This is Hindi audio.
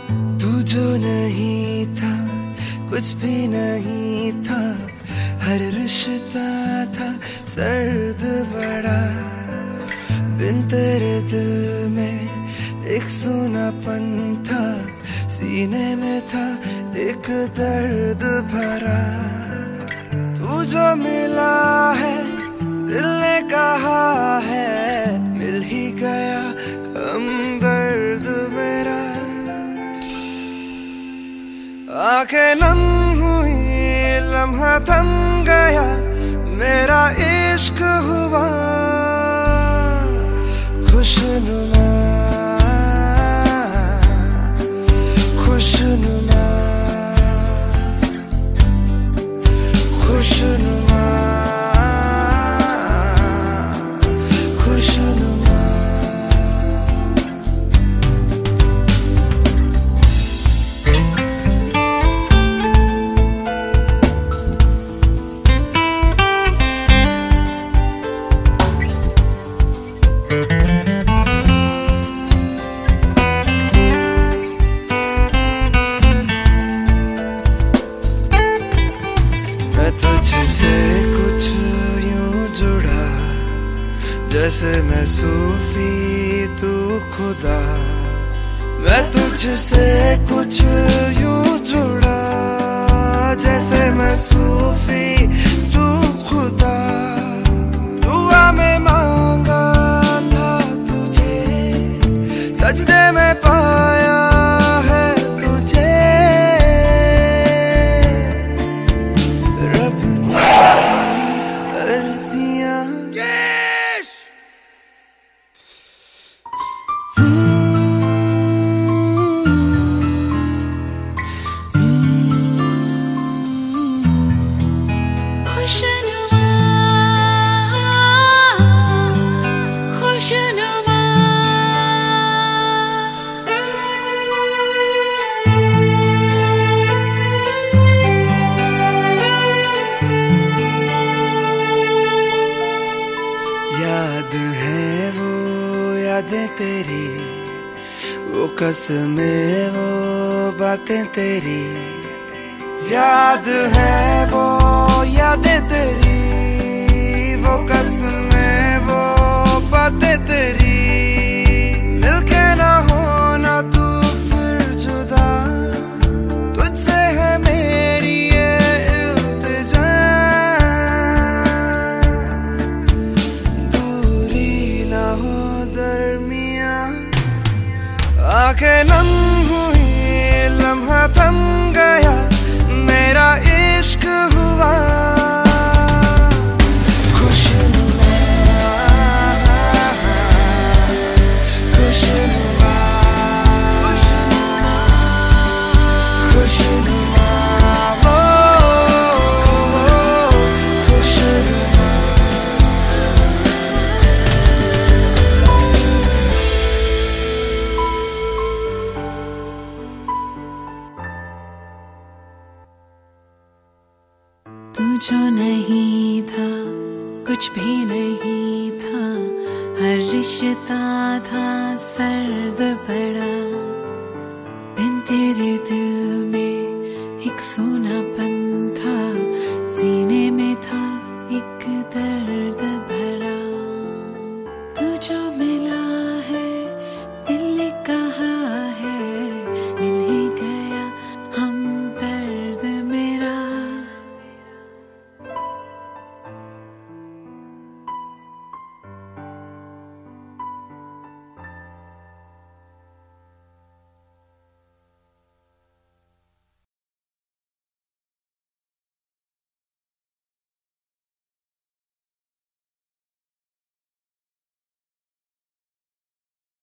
तू जो नहीं था कुछ भी नहीं था, हर रिश्ता था सर्द बड़ा। बिन तेरे दिल में एक सूनापन था, सीने में था एक दर्द भरा। तू जो मिला है दिल ने कहा है, मिल ही गया कम दर्द मेरा। आंखें नम हुई लम्हा थम गया, मेरा इश्क हुआ खुशनुमा खुशनुमा खुशनुमा खुशनुमा। मैं तुझसे कुछ यूं जुड़ा, जैसे मैं सूफी तू खुदा। मैं तुझसे कुछ यूं जुड़ा, जैसे मैं सूफी तू खुदा। दुआ में मांगा था तुझे, सजदे में पाया है तुझे। रब ने सुनी अर्जियां, खुशनुमा खुशनुमा। याद है वो यादें तेरी, वो कसमें वो बातें तेरी। याद है वो यादें तेरी, वो कसमें वो बातें तेरी। मिलके ना होना तू फिर जुदा, तुझसे है मेरी ये इल्तिजा। दूरी ना हो दरमियां, आंखें नम हुई लम्हा थम गया, मेरा इश्क हुआ खुशनुमा खुशनुमा खुशनुमा ओ खुशनुमा। तू जो नहीं था कुछ भी नहीं था, हर रिश्ता था सर्द बड़ा।